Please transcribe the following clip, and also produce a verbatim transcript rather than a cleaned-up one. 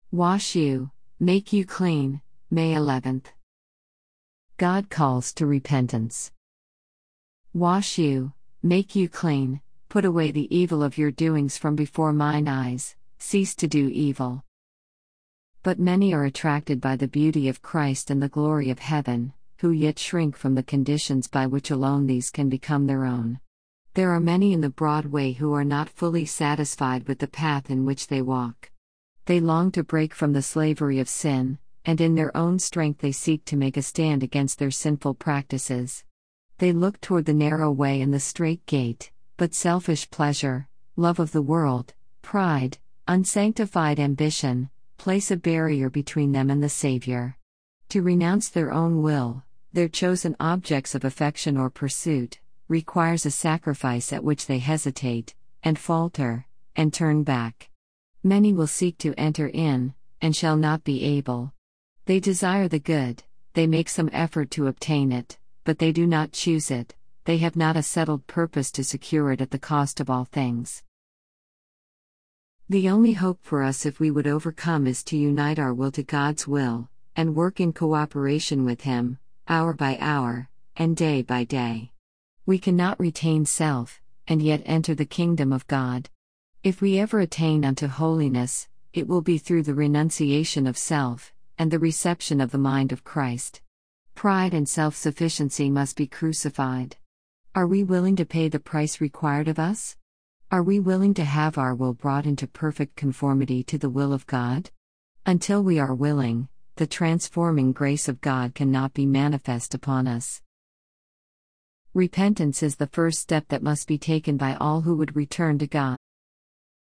Wash you, make you clean. May eleventh. God calls to repentance. Wash you, make you clean, put away the evil of your doings from before mine eyes, cease to do evil. But many are attracted by the beauty of Christ and the glory of heaven, who yet shrink from the conditions by which alone these can become their own. There are many in the broad way who are not fully satisfied with the path in which they walk. They long to break from the slavery of sin, and in their own strength they seek to make a stand against their sinful practices. They look toward the narrow way and the strait gate, but selfish pleasure, love of the world, pride, unsanctified ambition, place a barrier between them and the Savior. To renounce their own will, their chosen objects of affection or pursuit, requires a sacrifice at which they hesitate, and falter, and turn back. Many will seek to enter in, and shall not be able. They desire the good, they make some effort to obtain it, but they do not choose it, they have not a settled purpose to secure it at the cost of all things. The only hope for us if we would overcome is to unite our will to God's will, and work in cooperation with Him, hour by hour, and day by day. We cannot retain self, and yet enter the kingdom of God. If we ever attain unto holiness, it will be through the renunciation of self, and the reception of the mind of Christ. Pride and self-sufficiency must be crucified. Are we willing to pay the price required of us? Are we willing to have our will brought into perfect conformity to the will of God? Until we are willing, the transforming grace of God cannot be manifest upon us. Repentance is the first step that must be taken by all who would return to God.